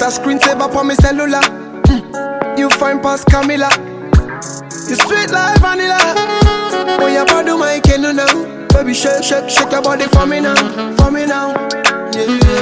a screensaver for me cellular. You find past Camilla. You sweet like vanilla. When you do my canoe now. Baby, shake, shake, shake your body for me now. For me now. Yeah.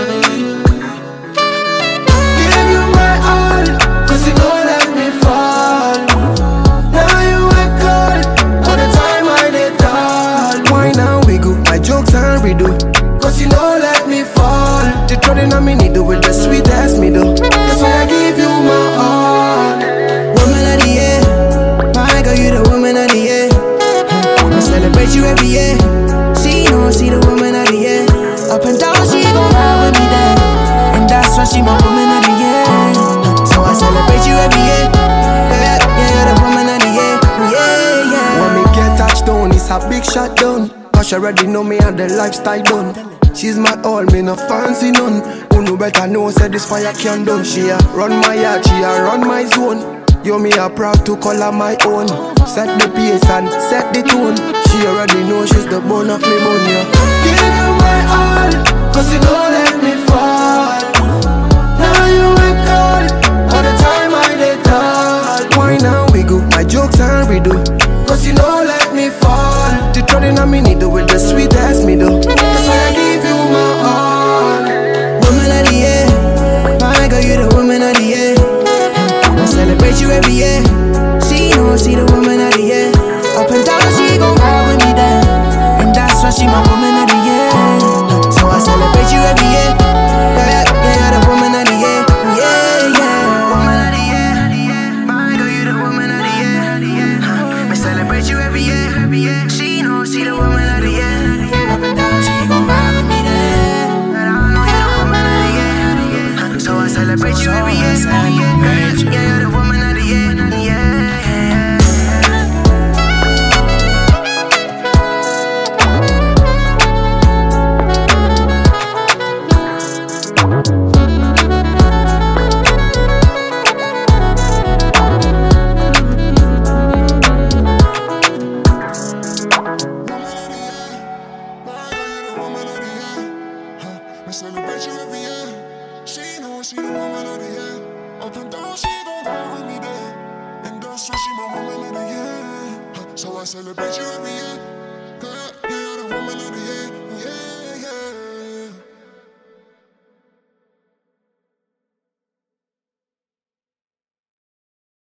Give you my all, cause you don't let me fall. Now you ain't cold, all the time I did all. Why now we go, my jokes and redo. Cause you don't let me fall. The treading on me needle with the sweet ass middle. That's why I give you my all. Woman of the year, my girl, you the woman of the year. I celebrate you every year. She knows she the woman of the year. Up and down, she gon' ride with me there. And that's why she my woman of the year. So I celebrate you every year. Yeah, yeah, you're the woman of the year. Yeah, yeah. When me get touched down, it's a big shot down. Cause she already know me and the lifestyle done. She's my all, me no fancy none. Who know better know, said this fire can done. She a run my yard, she a run my zone. Yo, me a proud to call her my own. Set the pace and set the tone. She already know she's the bone of me bone, yeah. Give you my all, cause you don't let me fall. Now you ain't cold, all the time I did all. Why now we go, my jokes and redo. Cause you don't let me fall. The treading on me needle with the sweet ass middle. That's why I give you my all. Woman of the year, my girl, you the woman of the year. I celebrate you every year. She knows she the woman of the year. Up and down, she gon' ride with me there. And that's why she my woman of the year. So I celebrate you every year. Yeah, yeah, you're the woman of the year. Yeah, yeah. Woman of the year, my girl, you the woman of the year. I celebrate you every year. She knows she the woman of the year. Up and down, she gon' ride with me there. And I know you're the woman of the year. So I celebrate you every year. Yeah, you're the woman.